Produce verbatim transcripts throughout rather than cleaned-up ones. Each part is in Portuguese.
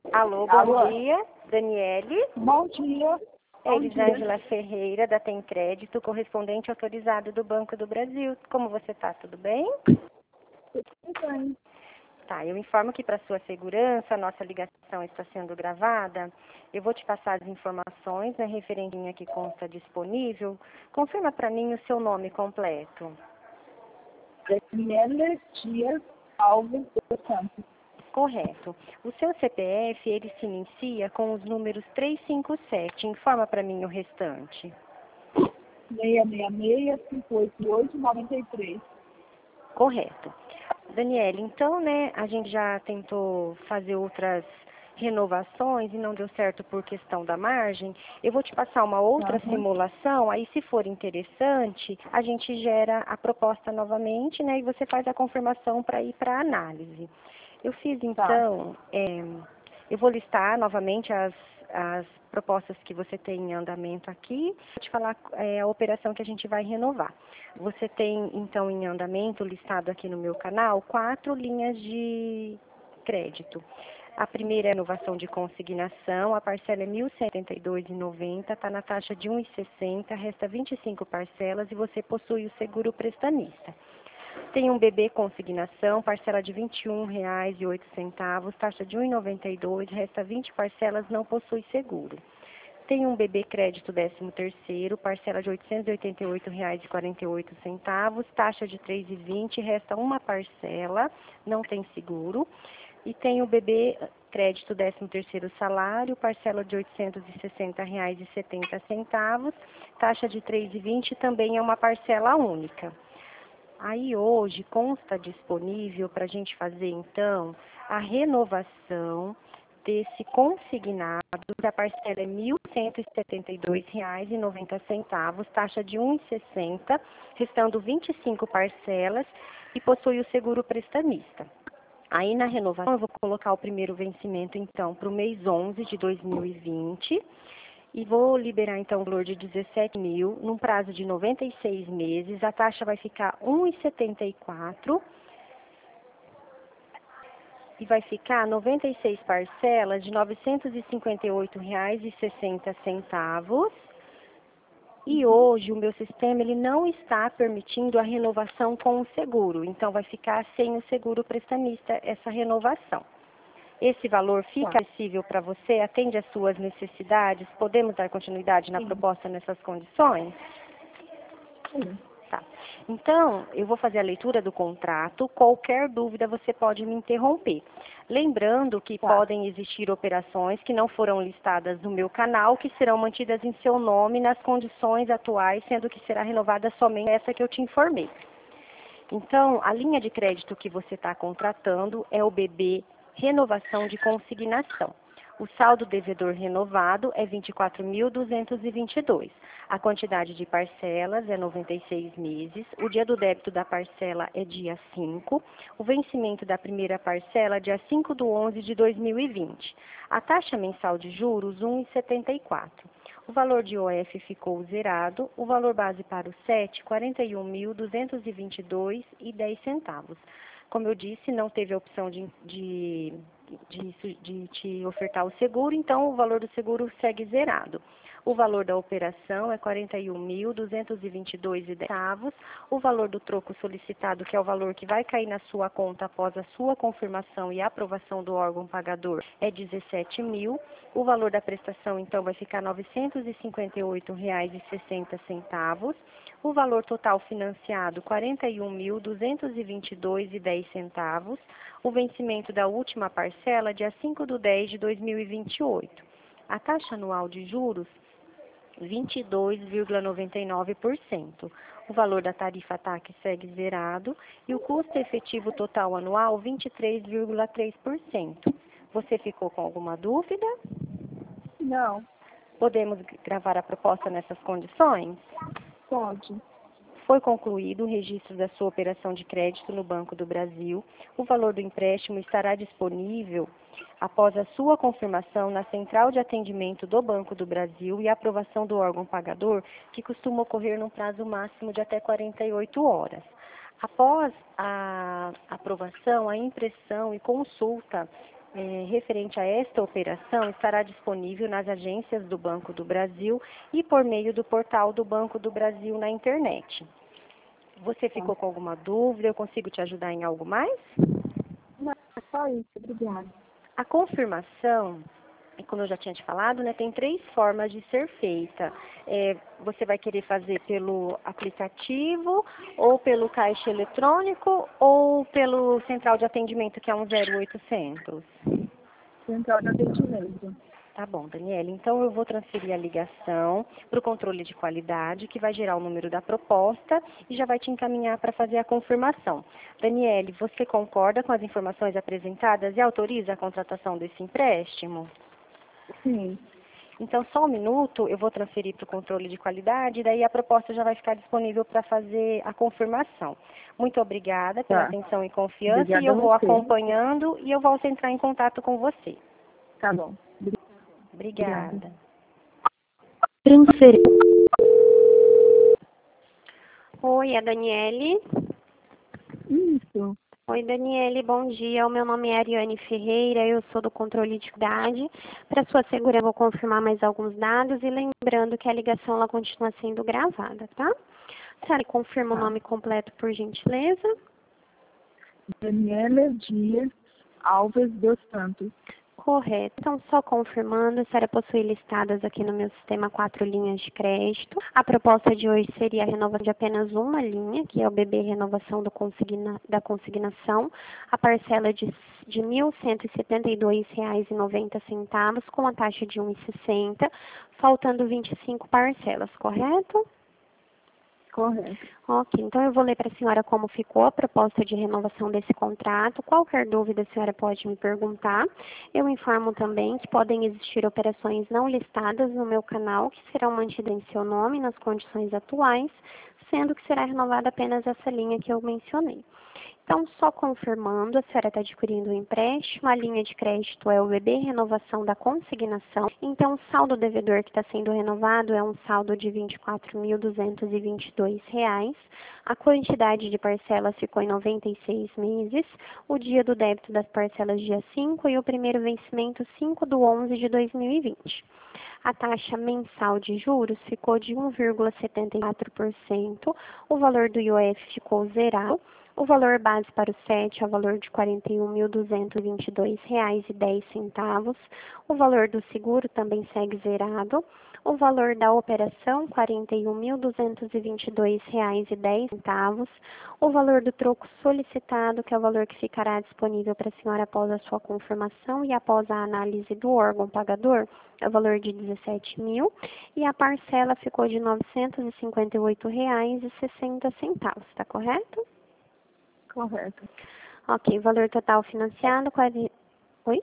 Alô, bom Alô? dia, Daniele. Bom dia. É Bom dia. Elisângela Ferreira, da Tem Crédito, correspondente autorizado do Banco do Brasil. Como você está? Tudo bem? Tudo bem. Tá, eu informo que para sua segurança, a nossa ligação está sendo gravada. Eu vou te passar as informações, né, referentinha que consta disponível. Confirma para mim o seu nome completo. Daniela Dias Alves dos Santos. Correto. O seu C P F, ele se inicia com os números trezentos e cinquenta e sete. Informa para mim o restante. seis seis seis, cinco oito oito, nove três. Correto. Daniela, então, né, a gente já tentou fazer outras renovações e não deu certo por questão da margem. Eu vou te passar uma outra Uhum. simulação, aí se for interessante, a gente gera a proposta novamente, né, e você faz a confirmação para ir para a análise. Eu fiz, então, é, eu vou listar novamente as, as propostas que você tem em andamento aqui. Vou te falar é, a operação que a gente vai renovar. Você tem, então, em andamento, listado aqui no meu canal, quatro linhas de crédito. A primeira é a renovação de consignação, a parcela é mil cento e setenta e dois reais e noventa centavos, está na taxa de um real e sessenta centavos, resta vinte e cinco parcelas e você possui o seguro prestamista. Tem um B B consignação, parcela de vinte e um reais e oito centavos, taxa de um real e noventa e dois centavos, resta vinte parcelas, não possui seguro. Tem um B B crédito décimo terceiro, parcela de oitocentos e oitenta e oito reais e quarenta e oito centavos, taxa de três reais e vinte centavos, resta uma parcela, não tem seguro. E tem o B B crédito décimo terceiro salário, parcela de oitocentos e sessenta reais e setenta centavos, taxa de três reais e vinte centavos, também é uma parcela única. Aí hoje consta disponível para a gente fazer então a renovação desse consignado, a parcela é mil cento e setenta e dois reais e noventa centavos, taxa de um real e sessenta centavos, restando vinte e cinco parcelas e possui o seguro prestamista. Aí na renovação eu vou colocar o primeiro vencimento então para o mês onze de dois mil e vinte. E vou liberar, então, o valor de dezessete mil, num prazo de noventa e seis meses. A taxa vai ficar um real e setenta e quatro centavos. E vai ficar noventa e seis parcelas de novecentos e cinquenta e oito reais e sessenta centavos. E hoje o meu sistema ele não está permitindo a renovação com o seguro. Então, vai ficar sem o seguro prestamista essa renovação. Esse valor fica acessível para você? Atende às suas necessidades? Podemos dar continuidade na Sim. proposta nessas condições? Sim. Tá. Então, eu vou fazer a leitura do contrato. Qualquer dúvida você pode me interromper. Lembrando que Tá. podem existir operações que não foram listadas no meu canal, que serão mantidas em seu nome nas condições atuais, sendo que será renovada somente essa que eu te informei. Então, a linha de crédito que você está contratando é o B B Renovação de Consignação. O saldo devedor renovado é vinte e quatro mil duzentos e vinte e dois. A quantidade de parcelas é noventa e seis meses. O dia do débito da parcela é dia cinco. O vencimento da primeira parcela é dia cinco de onze de dois mil e vinte. A taxa mensal de juros, um real e setenta e quatro centavos. O valor de I O F ficou zerado. O valor base para o S E T, quarenta e um mil duzentos e vinte e dois reais e dez centavos. Como eu disse, não teve a opção de, de, de, de te ofertar o seguro, então o valor do seguro segue zerado. O valor da operação é quarenta e um mil duzentos e vinte e dois reais e dez centavos. O valor do troco solicitado, que é o valor que vai cair na sua conta após a sua confirmação e aprovação do órgão pagador, é dezessete mil. O valor da prestação, então, vai ficar novecentos e cinquenta e oito reais e sessenta centavos. O valor total financiado, quarenta e um mil duzentos e vinte e dois reais e dez centavos. O vencimento da última parcela, dia cinco de dez de dois mil e vinte e oito. A taxa anual de juros, vinte e dois vírgula noventa e nove por cento. O valor da tarifa T A C segue zerado e o custo efetivo total anual, vinte e três vírgula três por cento. Você ficou com alguma dúvida? Não. Podemos gravar a proposta nessas condições? Pode. Foi concluído o registro da sua operação de crédito no Banco do Brasil. O valor do empréstimo estará disponível após a sua confirmação na Central de Atendimento do Banco do Brasil e a aprovação do órgão pagador, que costuma ocorrer num prazo máximo de até quarenta e oito horas. Após a aprovação, a impressão e consulta é, referente a esta operação estará disponível nas agências do Banco do Brasil e por meio do portal do Banco do Brasil na internet. Você ficou com alguma dúvida? Eu consigo te ajudar em algo mais? Não, é só isso, obrigada. A confirmação, como eu já tinha te falado, né, tem três formas de ser feita. É, você vai querer fazer pelo aplicativo, ou pelo caixa eletrônico, ou pelo central de atendimento, que é um zero oitocentos? Central de atendimento. Tá bom, Daniele. Então, eu vou transferir a ligação para o controle de qualidade, que vai gerar o número da proposta e já vai te encaminhar para fazer a confirmação. Daniele, você concorda com as informações apresentadas e autoriza a contratação desse empréstimo? Sim. Então, só um minuto, eu vou transferir para o controle de qualidade e daí a proposta já vai ficar disponível para fazer a confirmação. Muito obrigada pela Tá. atenção e confiança. Obrigada E eu a vou você. acompanhando e eu volto a entrar em contato com você. Tá bom. Obrigada. Transfer... Oi, é a Daniele. Isso. Oi, Daniele, bom dia. O meu nome é Ariane Ferreira, eu sou do controle de idade. Para sua segurança, eu vou confirmar mais alguns dados e lembrando que a ligação ela continua sendo gravada, tá? A senhora confirma Tá. o nome completo, por gentileza? Daniela Dias Alves dos Santos. Correto. Então, só confirmando, a senhora possui listadas aqui no meu sistema quatro linhas de crédito. A proposta de hoje seria a renovação de apenas uma linha, que é o B B Renovação do consigna, da Consignação. A parcela de, de mil cento e setenta e dois reais e noventa centavos, com a taxa de um real e sessenta centavos, faltando vinte e cinco parcelas, correto? Correto. Ok, então eu vou ler para a senhora como ficou a proposta de renovação desse contrato. Qualquer dúvida a senhora pode me perguntar. Eu informo também que podem existir operações não listadas no meu canal que serão mantidas em seu nome nas condições atuais, sendo que será renovada apenas essa linha que eu mencionei. Então, só confirmando, a senhora está adquirindo o empréstimo, a linha de crédito é o B B Renovação da Consignação. Então, o saldo devedor que está sendo renovado é um saldo de vinte e quatro mil duzentos e vinte e dois reais. A quantidade de parcelas ficou em noventa e seis meses. O dia do débito das parcelas, dia cinco, e o primeiro vencimento, cinco de onze de dois mil e vinte. A taxa mensal de juros ficou de um vírgula setenta e quatro por cento. O valor do I O F ficou zerado. O valor base para o S E T é o valor de quarenta e um mil duzentos e vinte e dois reais e dez centavos. O valor do seguro também segue zerado. O valor da operação, quarenta e um mil duzentos e vinte e dois reais e dez centavos. O valor do troco solicitado, que é o valor que ficará disponível para a senhora após a sua confirmação e após a análise do órgão pagador, é o valor de dezessete mil. E a parcela ficou de novecentos e cinquenta e oito reais e sessenta centavos, está correto? Correto. Ok, valor total financiado, quase... Oi?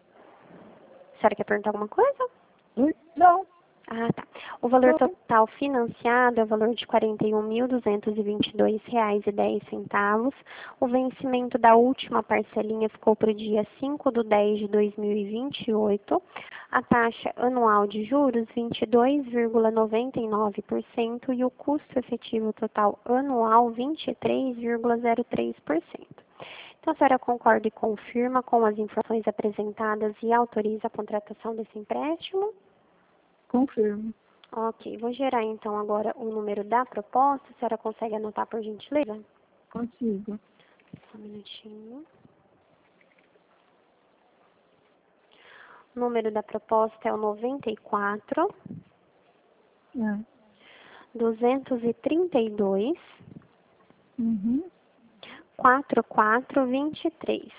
A senhora quer perguntar alguma coisa? Oi? Não. Ah, tá. O valor Não. total financiado é o valor de quarenta e um mil duzentos e vinte e dois reais e dez centavos. O vencimento da última parcelinha ficou para o dia cinco de dez de dois mil e vinte e oito. A taxa anual de juros, vinte e dois vírgula noventa e nove por cento, e o custo efetivo total anual, vinte e três vírgula zero três por cento. Então, a senhora concorda e confirma com as informações apresentadas e autoriza a contratação desse empréstimo? Confirmo. Ok, vou gerar então agora o número da proposta. A senhora consegue anotar por gentileza? Consigo. Só um minutinho. O número da proposta é o noventa e quatro, É. duzentos e trinta e dois, Uhum. quarenta e quatro vinte e três.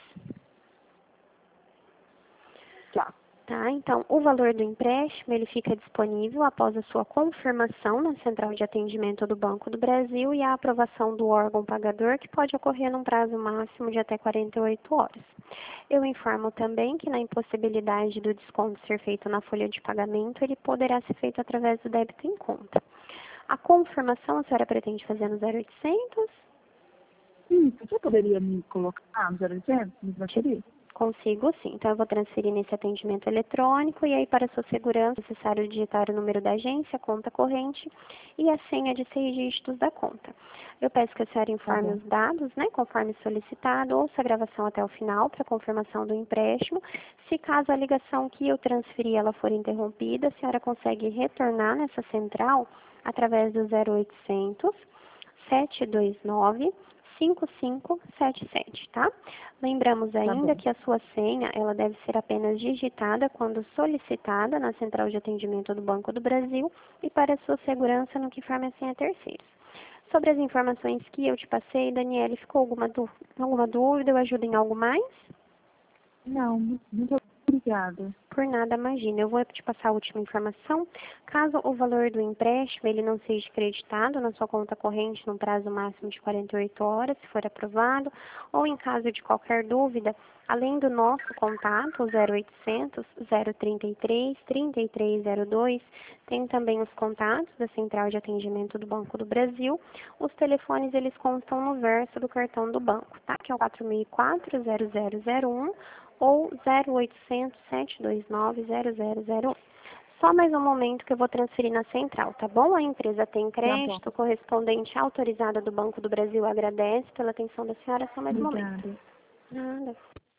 Tá. Tá, então, o valor do empréstimo, ele fica disponível após a sua confirmação na Central de Atendimento do Banco do Brasil e a aprovação do órgão pagador, que pode ocorrer num prazo máximo de até quarenta e oito horas. Eu informo também que, na impossibilidade do desconto ser feito na folha de pagamento, ele poderá ser feito através do débito em conta. A confirmação a senhora pretende fazer no zero oitocentos? Isso. Você poderia me colocar no zero oitocentos? Me transferir? Consigo sim. Então, eu vou transferir nesse atendimento eletrônico e aí, para sua segurança, é necessário digitar o número da agência, a conta corrente e a senha de seis dígitos da conta. Eu peço que a senhora informe Tá os dados, né, conforme solicitado, ouça a gravação até o final para confirmação do empréstimo. Se caso a ligação que eu transferi ela for interrompida, a senhora consegue retornar nessa central através do zero oitocentos, sete dois nove, cinco cinco sete sete, tá? Lembramos ainda bom. que a sua senha, ela deve ser apenas digitada quando solicitada na Central de Atendimento do Banco do Brasil e para sua segurança no que forma a senha terceiros. Sobre as informações que eu te passei, Daniele, ficou alguma, dú- alguma dúvida? Eu ajudo em algo mais? Não, mu- muito obrigada. Por nada, imagina. Eu vou te passar a última informação. Caso o valor do empréstimo ele não seja creditado na sua conta corrente no prazo máximo de quarenta e oito horas, se for aprovado, ou em caso de qualquer dúvida, além do nosso contato, o zero oitocentos, zero trinta e três, trinta e três zero dois, tem também os contatos da Central de Atendimento do Banco do Brasil. Os telefones, eles constam no verso do cartão do banco, tá? Que é o quatro mil e quatro, zero zero zero um, ou zero oitocentos, sete dois nove, zero zero zero um. Só mais um momento que eu vou transferir na central, tá bom? A empresa tem Tá bom. crédito, correspondente autorizada do Banco do Brasil agradece pela atenção da senhora, só mais um momento. Obrigada. Nada.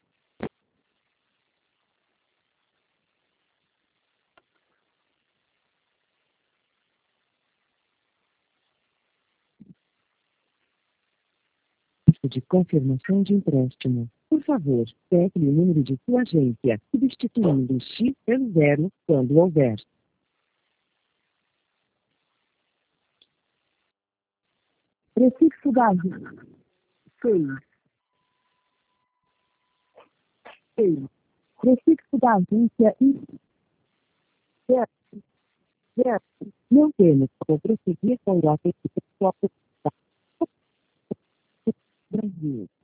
De confirmação de empréstimo. Por favor, pegue o número de sua agência, substituindo o X pelo zero, quando houver. Prefixo da agência. Seis. Seis. Prefixo da agência e zero. Zero. Não temos como prosseguir com o atendimento. Brasil.